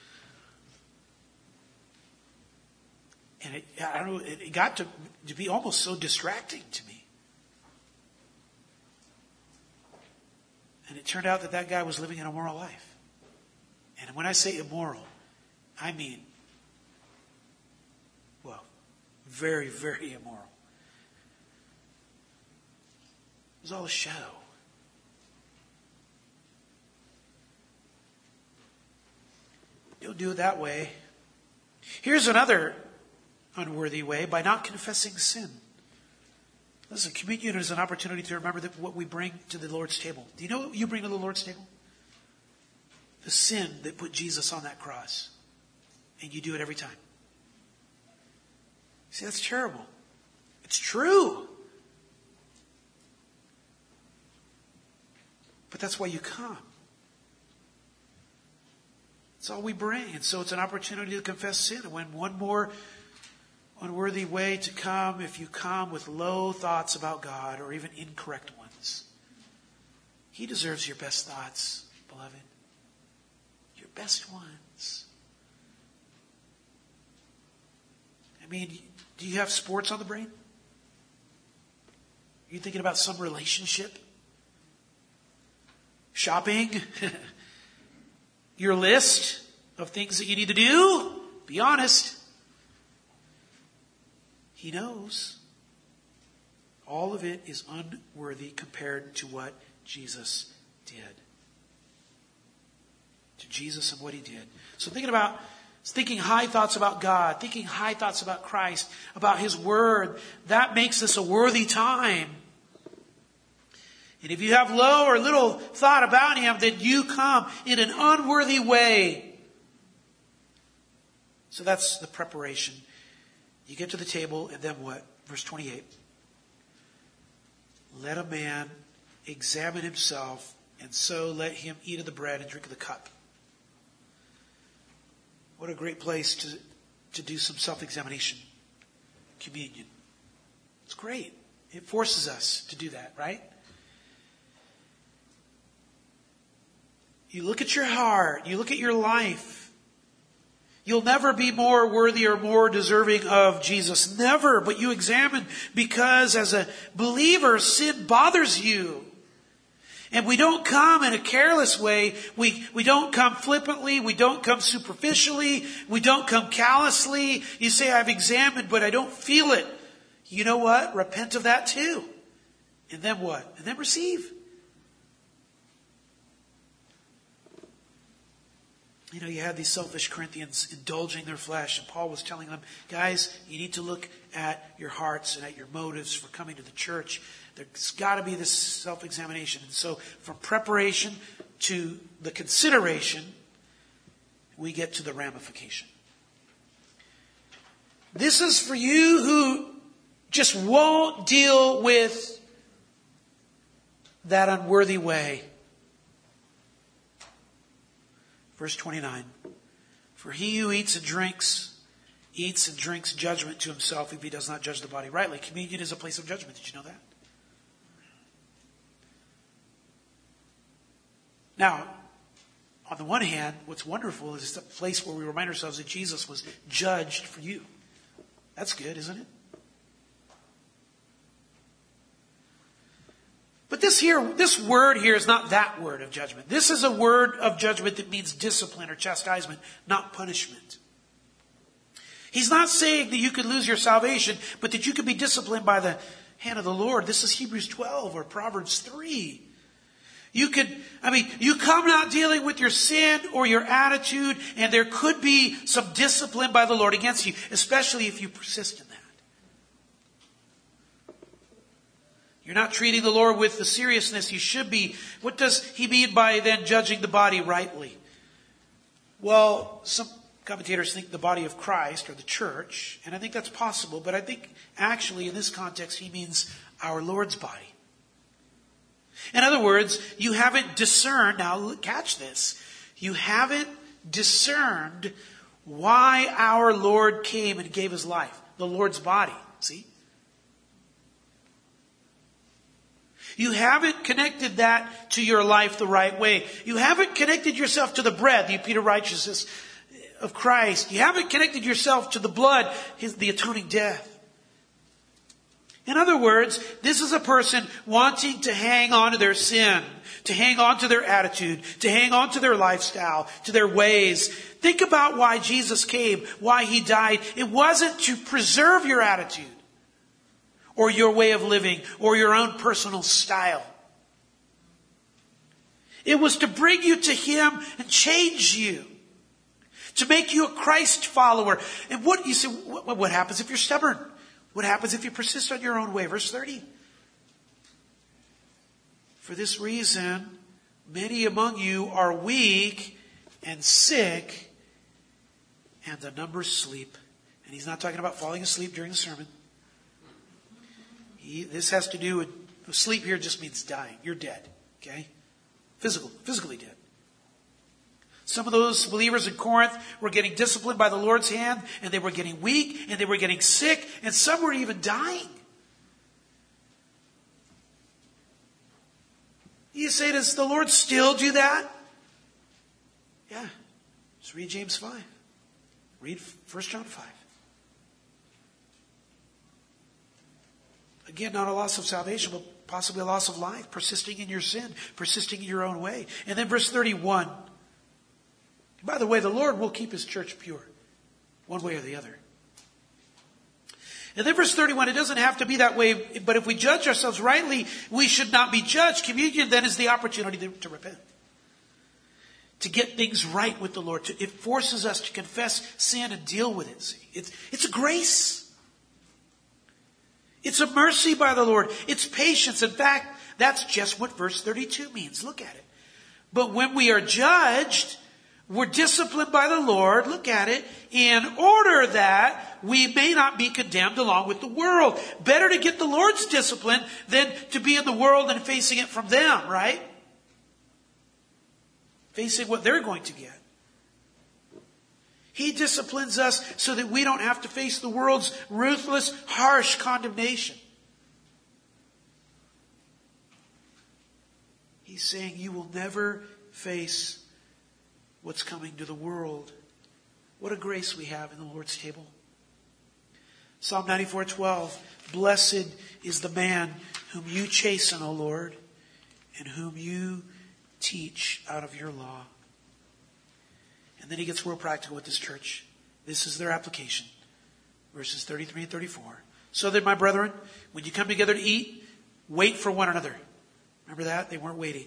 A: And it got to be almost so distracting to me. And it turned out that guy was living an immoral life. And when I say immoral, I mean, very, very immoral. It was all a show. Don't do it that way. Here's another unworthy way, by not confessing sin. Listen, communion is an opportunity to remember that what we bring to the Lord's table. Do you know what you bring to the Lord's table? The sin that put Jesus on that cross. And you do it every time. See, that's terrible. It's true. But that's why you come. It's all we bring. And so it's an opportunity to confess sin. And when one more unworthy way to come, if you come with low thoughts about God or even incorrect ones. He deserves your best thoughts, beloved. Your best ones. I mean, do you have sports on the brain? Are you thinking about some relationship? Shopping? Your list of things that you need to do? Be honest. He knows. All of it is unworthy compared to what Jesus did. To Jesus and what he did. So thinking high thoughts about God, thinking high thoughts about Christ, about his word, that makes this a worthy time. And if you have low or little thought about him, then you come in an unworthy way. So that's the preparation. You get to the table, and then what? Verse 28. Let a man examine himself, and so let him eat of the bread and drink of the cup. What a great place to do some self-examination. Communion. It's great. It forces us to do that, right? You look at your heart. You look at your life. You'll never be more worthy or more deserving of Jesus. Never. But you examine because as a believer, sin bothers you. And we don't come in a careless way. We don't come flippantly. We don't come superficially. We don't come callously. You say, I've examined, but I don't feel it. You know what? Repent of that too. And then what? And then receive. You know, you had these selfish Corinthians indulging their flesh, and Paul was telling them, guys, you need to look at your hearts and at your motives for coming to the church. There's got to be this self-examination. And so from preparation to the consideration, we get to the ramification. This is for you who just won't deal with that unworthy way. Verse 29. For he who eats and drinks judgment to himself if he does not judge the body rightly. Communion is a place of judgment. Did you know that? Now, on the one hand, what's wonderful is it's a place where we remind ourselves that Jesus was judged for you. That's good, isn't it? But this word here is not that word of judgment. This is a word of judgment that means discipline or chastisement, not punishment. He's not saying that you could lose your salvation, but that you could be disciplined by the hand of the Lord. This is Hebrews 12 or Proverbs 3. You come not dealing with your sin or your attitude, and there could be some discipline by the Lord against you, especially if you persist in that. You're not treating the Lord with the seriousness you should be. What does he mean by then judging the body rightly? Well, some commentators think the body of Christ or the church, and I think that's possible, but I think actually in this context he means our Lord's body. In other words, you haven't discerned, now catch this, you haven't discerned why our Lord came and gave his life. The Lord's body, see? You haven't connected that to your life the right way. You haven't connected yourself to the bread, the imputed righteousness of Christ. You haven't connected yourself to the blood, the atoning death. In other words, this is a person wanting to hang on to their sin, to hang on to their attitude, to hang on to their lifestyle, to their ways. Think about why Jesus came, why he died. It wasn't to preserve your attitude or your way of living or your own personal style. It was to bring you to him and change you, to make you a Christ follower. And what you say, what happens if you're stubborn? What happens if you persist on your own way? Verse 30. For this reason, many among you are weak and sick, and the number sleep. And he's not talking about falling asleep during the sermon. This has to do with sleep here just means dying. You're dead. Okay? Physically dead. Some of those believers in Corinth were getting disciplined by the Lord's hand, and they were getting weak, and they were getting sick, and some were even dying. You say, does the Lord still do that? Yeah. Just read James 5. Read 1 John 5. Again, not a loss of salvation, but possibly a loss of life, persisting in your sin, persisting in your own way. And then verse 31. By the way, the Lord will keep his church pure, one way or the other. And then verse 31, it doesn't have to be that way, but if we judge ourselves rightly, we should not be judged. Communion then is the opportunity to repent, to get things right with the Lord. It forces us to confess sin and deal with it. See? It's a grace. It's a mercy by the Lord. It's patience. In fact, that's just what verse 32 means. Look at it. But when we are judged, we're disciplined by the Lord, look at it, in order that we may not be condemned along with the world. Better to get the Lord's discipline than to be in the world and facing it from them, right? Facing what they're going to get. He disciplines us so that we don't have to face the world's ruthless, harsh condemnation. He's saying you will never face what's coming to the world. What a grace we have in the Lord's table. Psalm 94:12, blessed is the man whom you chasten, O Lord, and whom you teach out of your law. And then he gets real practical with this church. This is their application. Verses 33 and 34. So then, my brethren, when you come together to eat, wait for one another. Remember that? They weren't waiting.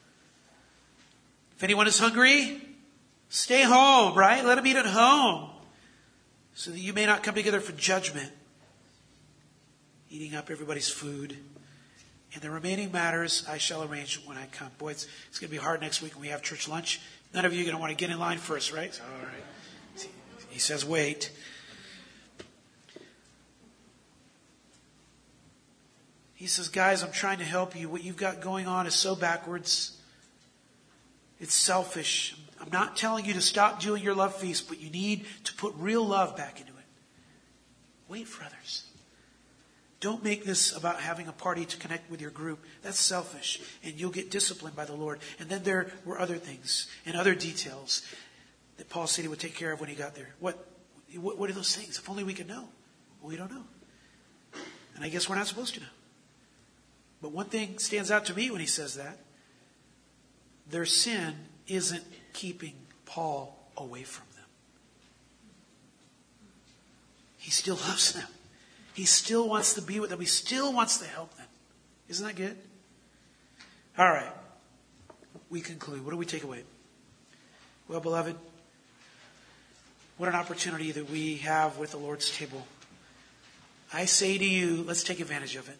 A: If anyone is hungry, stay home, right? Let him eat at home, so that you may not come together for judgment, eating up everybody's food. And the remaining matters I shall arrange when I come. Boy, it's going to be hard next week when we have church lunch. None of you are going to want to get in line first, right? So, all right. He says, wait. He says, guys, I'm trying to help you. What you've got going on is so backwards. It's selfish. I'm not telling you to stop doing your love feast, but you need to put real love back into it. Wait for others. Don't make this about having a party to connect with your group. That's selfish. And you'll get disciplined by the Lord. And then there were other things and other details that Paul said he would take care of when he got there. What are those things? If only we could know. Well, we don't know. And I guess we're not supposed to know. But one thing stands out to me when he says that. Their sin isn't keeping Paul away from them. He still loves them. He still wants to be with them. He still wants to help them. Isn't that good? All right. We conclude. What do we take away? Well, beloved, what an opportunity that we have with the Lord's table. I say to you, let's take advantage of it.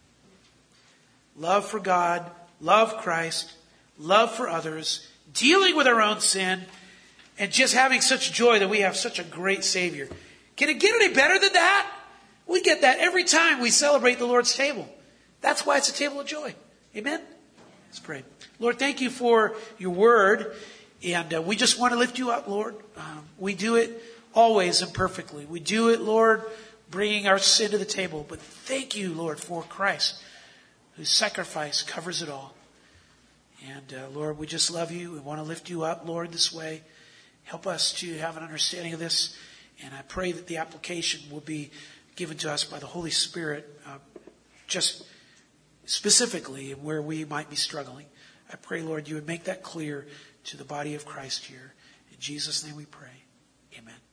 A: Love for God, love Christ, love for others, dealing with our own sin, and just having such joy that we have such a great Savior. Can it get any better than that? We get that every time we celebrate the Lord's table. That's why it's a table of joy. Amen? Let's pray. Lord, thank you for your word. And we just want to lift you up, Lord. We do it always imperfectly. We do it, Lord, bringing our sin to the table. But thank you, Lord, for Christ, whose sacrifice covers it all. And Lord, we just love you. We want to lift you up, Lord, this way. Help us to have an understanding of this. And I pray that the application will be given to us by the Holy Spirit, just specifically where we might be struggling. I pray, Lord, you would make that clear to the body of Christ here. In Jesus' name we pray. Amen.